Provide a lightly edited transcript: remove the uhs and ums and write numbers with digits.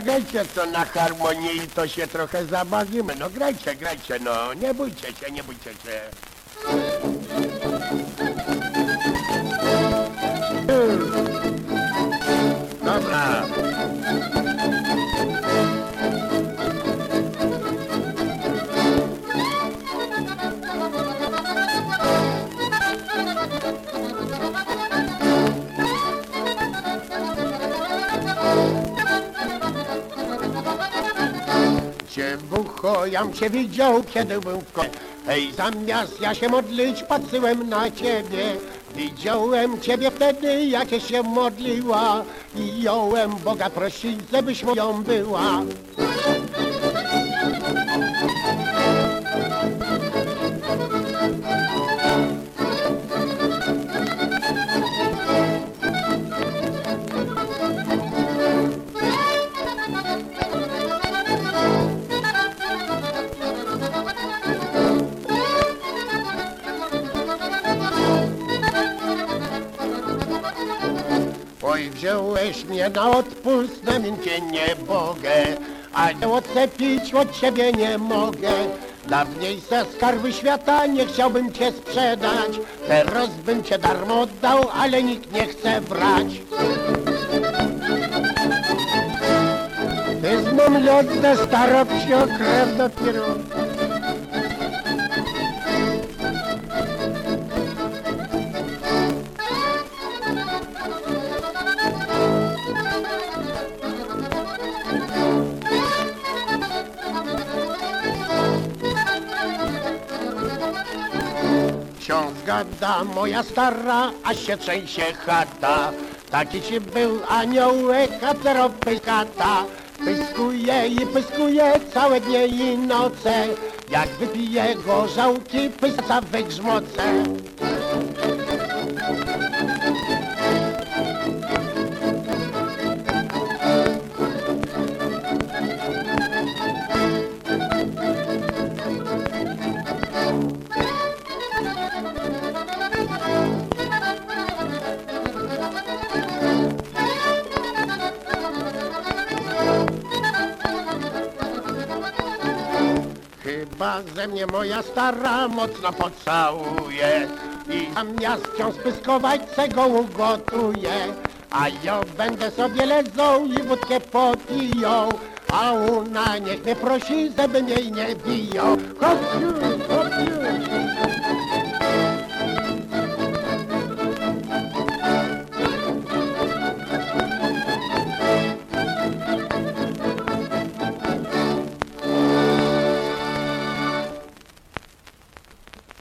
Grajcie co na harmonii, to się trochę zabawimy. No grajcie, grajcie, no. Nie bójcie się, nie bójcie się. Dobra. Dziewucho, jam cię widział, kiedy był w Hej, zamiast ja się modlić, patrzyłem na ciebie. Widziałem ciebie wtedy, jak się modliła. I jąłem Boga prosić, żebyś moją była. Oj, wziąłeś mnie na odpust, na miękkie nie mogę, a nie odcepić od ciebie nie mogę. Dawniej se skarby świata nie chciałbym cię sprzedać, teraz bym cię darmo oddał, ale nikt nie chce brać. Ty z mą lodne staro psio krew dopiero. Wciąż gada moja stara, a się trzęsie chata. Taki ci był aniołek, a teraz pyskata. Pyskuje i pyskuje całe dnie i noce. Jak wypije gorzałki, pyska we grzmoce. Chyba ze mnie moja stara mocno pocałuje i zamiast wciąż pyskować se go ugotuje. A ja będę sobie lezą i wódkę popiją, a ona niech mnie prosi, żebym jej nie biją. Chodź, chodź.